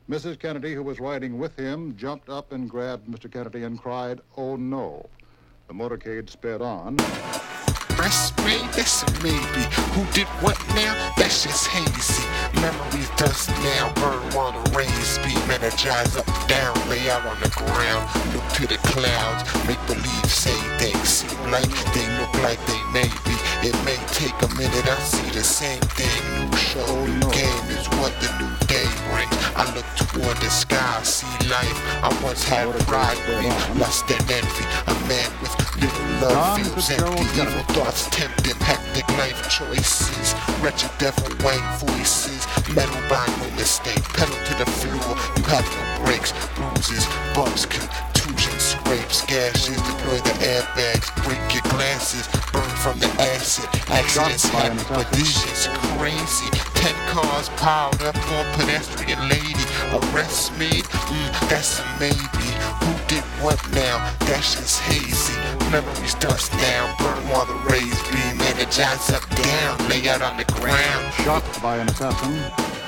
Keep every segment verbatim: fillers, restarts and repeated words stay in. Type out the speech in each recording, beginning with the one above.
Missus Kennedy, who was riding with him, jumped up and grabbed Mister Kennedy and cried, "Oh, no." The motorcade sped on. Breast made, that's a maybe. Who did what now? That's just hazy. Memories dust now, burn while the rays beam. Energize up, down, lay out on the ground. Look to the clouds, make believe say things seem like they look like they may be. It may take a minute, I see the same thing. New show, new game is what the new day brings. I look toward the sky, see life. I once had pride, greed, lust and envy. A man with little love feels empty. Evil thoughts tempt him, hectic life choices. Wretched devil white voices. Metal by no mistake, pedal to the floor. You have no brakes, bruises, bumps, contusions, scrapes, gashes. Deploy the airbags, break your glasses. Burn from the acid, accidents happen, but this shit's crazy. Ten cars piled up on pedestrian lady. Arrest me? Mm, that's a maybe. Who did what now? That's just hazy. Memories dust down, burn while the rays beam. Energize up, down, lay out on the ground. Shot by an assassin.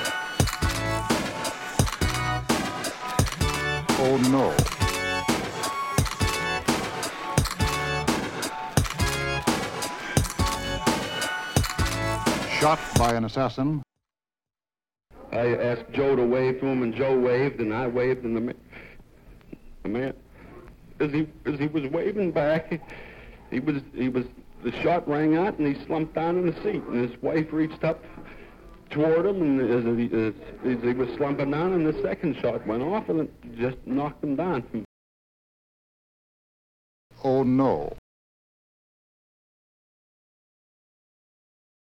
Oh, no. Shot by an assassin. I asked Joe to wave to him, and Joe waved, and I waved, and the man, the man, as he as he was waving back, he was he was the shot rang out, and he slumped down in the seat, and his wife reached up toward him, and as he, as, as he was slumping down, and the second shot went off, and it just knocked him down. Oh, no.